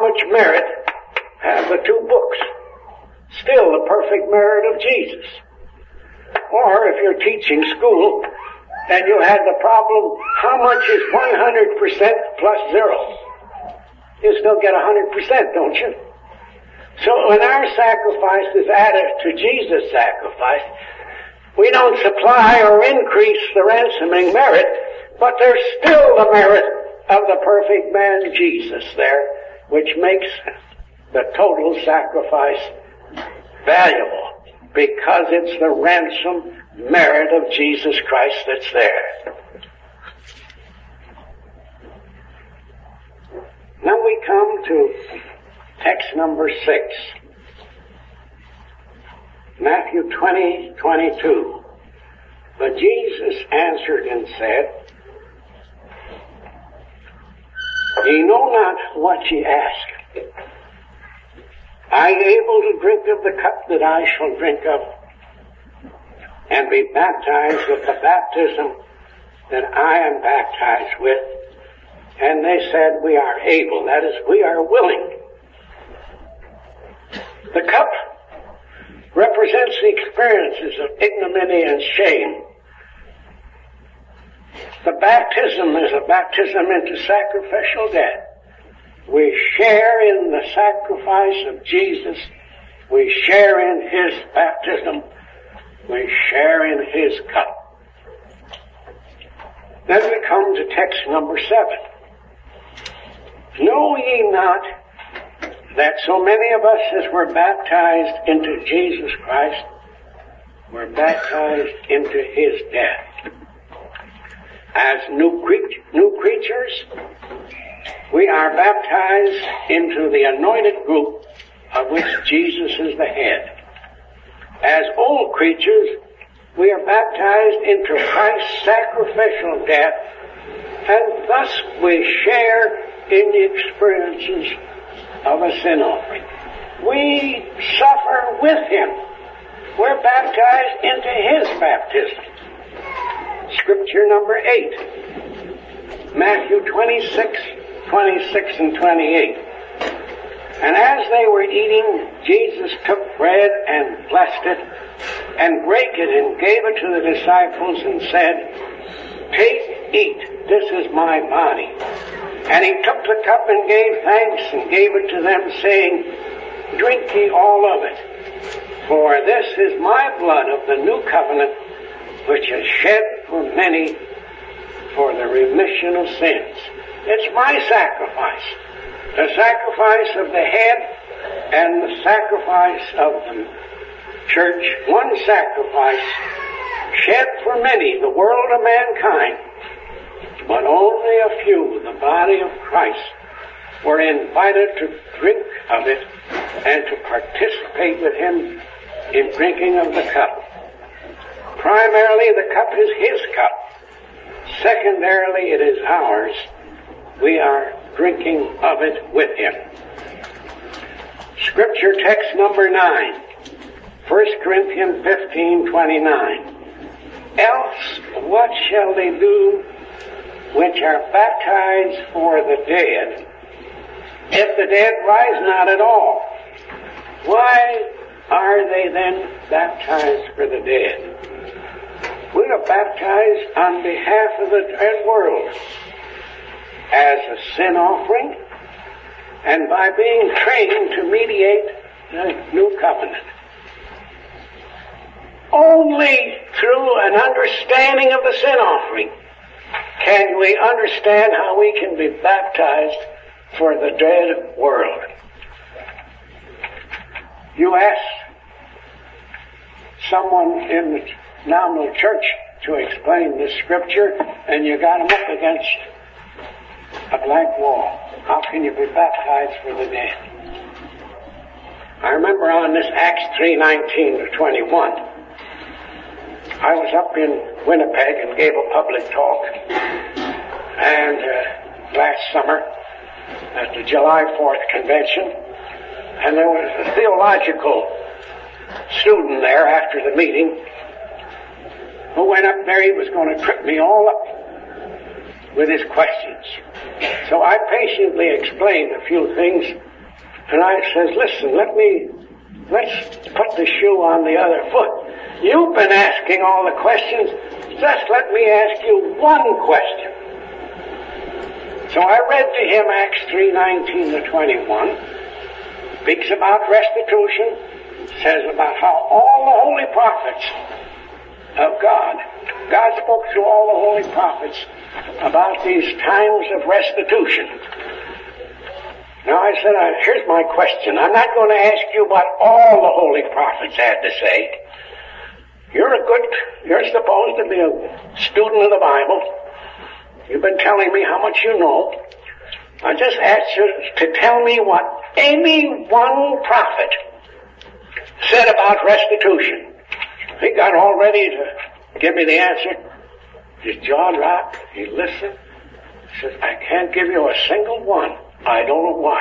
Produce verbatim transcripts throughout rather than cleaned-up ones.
much merit have the two books? Still the perfect merit of Jesus. Or if you're teaching school and you had the problem, how much is one hundred percent plus zero? You still get one hundred percent, don't you? So when our sacrifice is added to Jesus' sacrifice, we don't supply or increase the ransoming merit, but there's still the merit of the perfect man Jesus there, which makes the total sacrifice valuable, because it's the ransom merit of Jesus Christ that's there. Now we come to text number six. Matthew twenty, twenty-two. But Jesus answered and said, Ye know not what ye ask. Are ye able to drink of the cup that I shall drink of, and be baptized with the baptism that I am baptized with? And they said, We are able. That is, we are willing. The cup represents the experiences of ignominy and shame. The baptism is a baptism into sacrificial death. We share in the sacrifice of Jesus. We share in His baptism. We share in His cup. Then we come to text number seven. Know ye not that so many of us as were baptized into Jesus Christ were baptized into His death? As new, cre- new creatures, we are baptized into the anointed group of which Jesus is the head. As old creatures, we are baptized into Christ's sacrificial death, and thus we share in the experiences of a sin offering. We suffer with Him. We're baptized into His baptism. Scripture number eight, Matthew twenty-six, twenty-six and twenty-eight. And as they were eating, Jesus took bread and blessed it, and brake it and gave it to the disciples and said, Take, eat, this is my body. And He took the cup and gave thanks and gave it to them, saying, Drink ye all of it, for this is my blood of the new covenant, which is shed for many for the remission of sins. It's my sacrifice, the sacrifice of the head and the sacrifice of the church, one sacrifice shed for many, the world of mankind, but only a few, the body of Christ, were invited to drink of it and to participate with Him in drinking of the cup. Primarily, the cup is His cup. Secondarily, it is ours. We are drinking of it with Him. Scripture text number nine, First Corinthians fifteen, twenty-nine. Else, what shall they do which are baptized for the dead, if the dead rise not at all? Why are they then baptized for the dead? We are baptized on behalf of the dead world as a sin offering, and by being trained to mediate the new covenant. Only through an understanding of the sin offering can we understand how we can be baptized for the dead world. You ask someone in the nominal church to explain this scripture, and you got them up against a blank wall. How can you be baptized for the dead? I remember on this Acts three, nineteen to twenty-one, I was up in Winnipeg and gave a public talk, and uh, last summer at the July fourth convention, and there was a theological student there after the meeting who went up there. He was going to trip me all up with his questions. So I patiently explained a few things And I says, listen, let me, let's put the shoe on the other foot. You've been asking all the questions. Just let me ask you one question. So I read to him Acts three nineteen to twenty-one. Speaks about restitution. Says about how all the holy prophets of God, God spoke through all the holy prophets about these times of restitution. Now I said, here's my question. I'm not going to ask you what all the holy prophets had to say. You're a good, you're supposed to be a student of the Bible. You've been telling me how much you know. I just asked you to tell me what any one prophet said about restitution. He got all ready to give me the answer. His jaw dropped. He listened. He says, I can't give you a single one. I don't know why.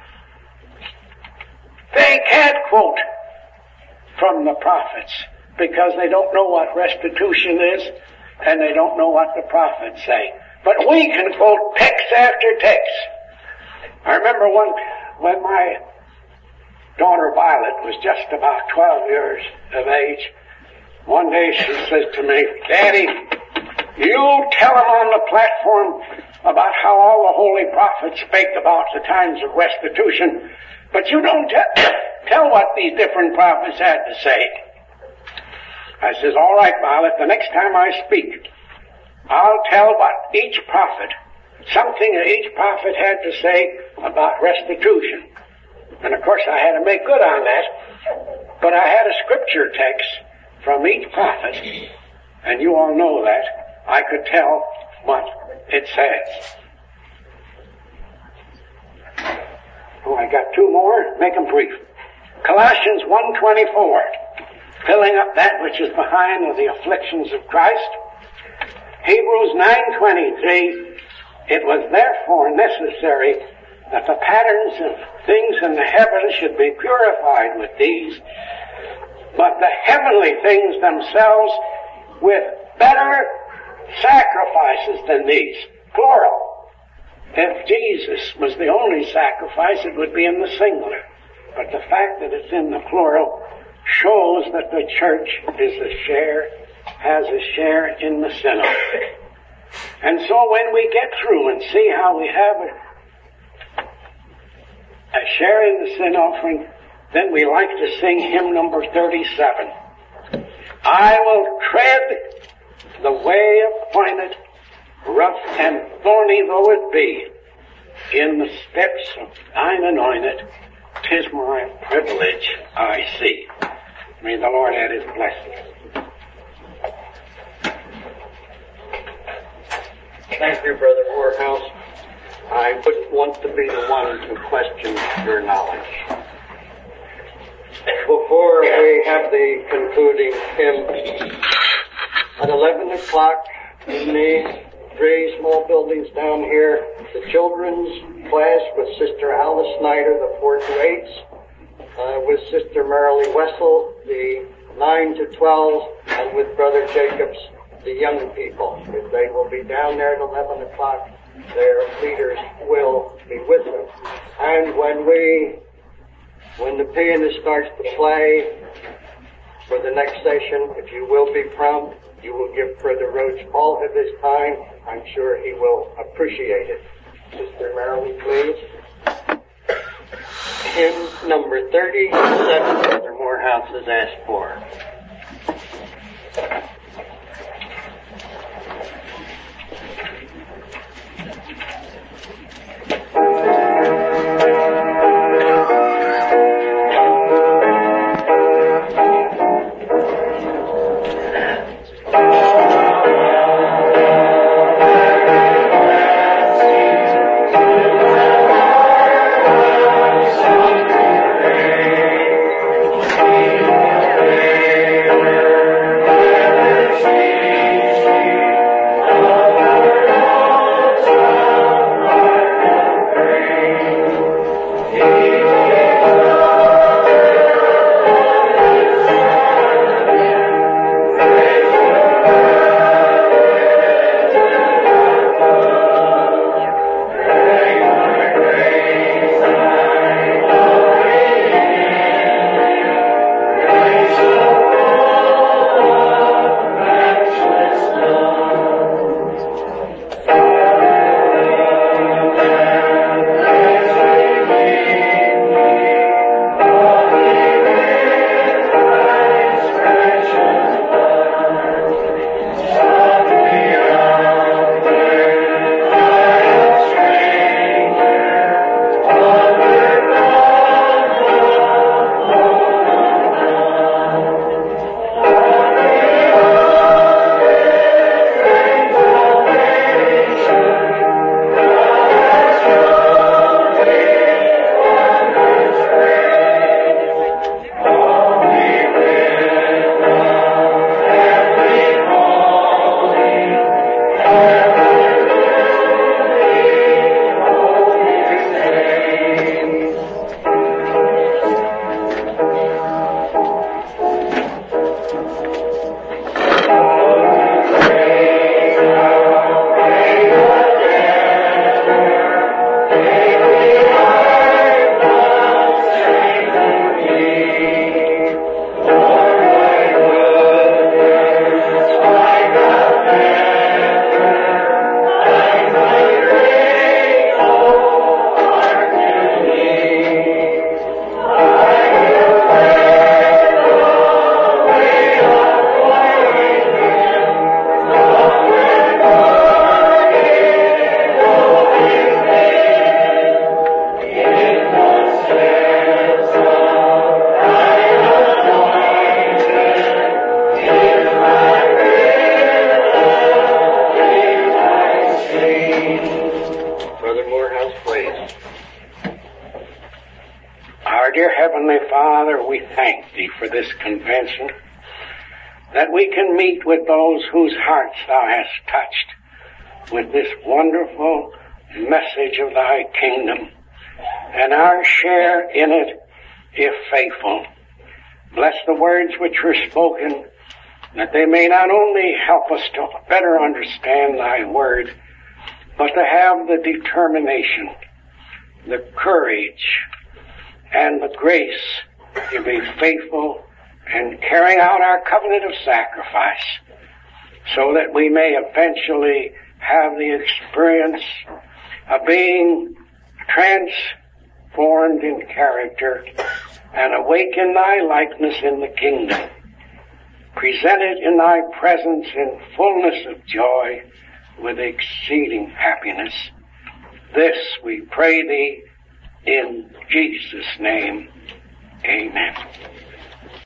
They can't quote from the prophets because they don't know what restitution is and they don't know what the prophets say. But we can quote text after text. I remember one, when my daughter Violet was just about twelve years of age, one day she says to me, Daddy, you tell them on the platform about how all the holy prophets spake about the times of restitution, but you don't t- tell what these different prophets had to say. I says, all right, Violet, the next time I speak, I'll tell what each prophet, something that each prophet had to say about restitution. And of course I had to make good on that, but I had a scripture text from each prophet, and you all know that. I could tell what it says. Oh, I got two more. Make them brief. Colossians one twenty-four, filling up that which is behind of the afflictions of Christ. Hebrews nine twenty-three, it was therefore necessary that the patterns of things in the heavens should be purified with these, but the heavenly things themselves with better sacrifices than these. Plural. If Jesus was the only sacrifice, it would be in the singular. But the fact that it's in the plural shows that the church is a share, has a share in the sin offering. And so when we get through and see how we have a, a share in the sin offering, then we like to sing hymn number thirty-seven. I will tread the way appointed, rough and thorny though it be, in the steps of thine anointed, 'tis my privilege I see. May the Lord add his blessing. Thank you, Brother Morehouse. I wouldn't want to be the one to question your knowledge. Before we have the concluding hymn, at eleven o'clock in the three small buildings down here, the children's class with Sister Alice Snyder, the four to eights, uh, with Sister Marilee Wessel, the nine to twelve, and with Brother Jacobs, the young people. If they will be down there at eleven o'clock, their leaders will be with them. And when we, when the pianist starts to play for the next session, if you will be prompt, you will give Brother Roach all of his time. I'm sure he will appreciate it. Sister Marilee, please. Hymn number thirty-seven, Brother Morehouse has asked for. Amen. dear Heavenly Father, we thank Thee for this convention, that we can meet with those whose hearts Thou hast touched with this wonderful message of Thy kingdom, and our share in it, if faithful. Bless the words which were spoken, that they may not only help us to better understand Thy word, but to have the determination, the courage, and the grace to be faithful and carrying out our covenant of sacrifice, so that we may eventually have the experience of being transformed in character and awake in Thy likeness in the kingdom, presented in Thy presence in fullness of joy with exceeding happiness. This we pray Thee in Jesus' name.